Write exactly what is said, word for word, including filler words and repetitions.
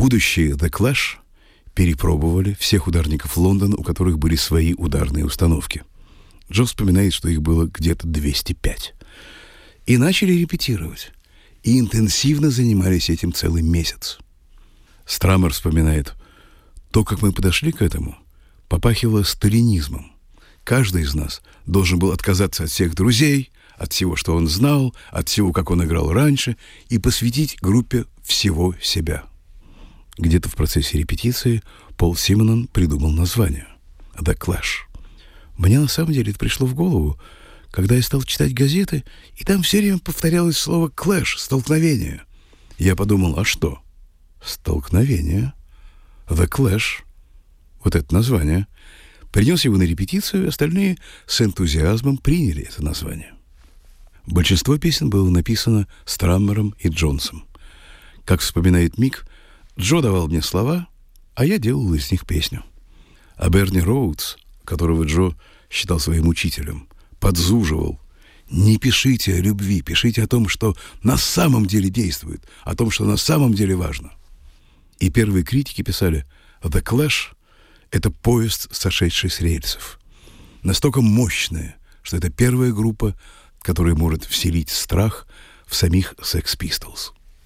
Будущие The Clash перепробовали всех ударников Лондона, у которых были свои ударные установки. Джо вспоминает, что их было где-то двести пять. И начали репетировать. И интенсивно занимались этим целый месяц. Страмер вспоминает, то, как мы подошли к этому, попахивало сталинизмом. Каждый из нас должен был отказаться от всех друзей, от всего, что он знал, от всего, как он играл раньше, и посвятить группе всего себя. Где-то в процессе репетиции Пол Симонон придумал название «The Clash». Мне на самом деле это пришло в голову, когда я стал читать газеты, и там все время повторялось слово «clash» — «столкновение». Я подумал, а что? Столкновение. The Clash. Вот это название. Принес его на репетицию, и остальные с энтузиазмом приняли это название. Большинство песен было написано Страммером и Джонсом. Как вспоминает Мик, Джо давал мне слова, а я делал из них песню. А Берни Роудс, которого Джо считал своим учителем, подзуживал: не пишите о любви, пишите о том, что на самом деле действует, о том, что на самом деле важно. И первые критики писали: The Clash — это поезд, сошедший с рельсов. Настолько мощная, что это первая группа, которая может вселить страх в самих Sex Pistols.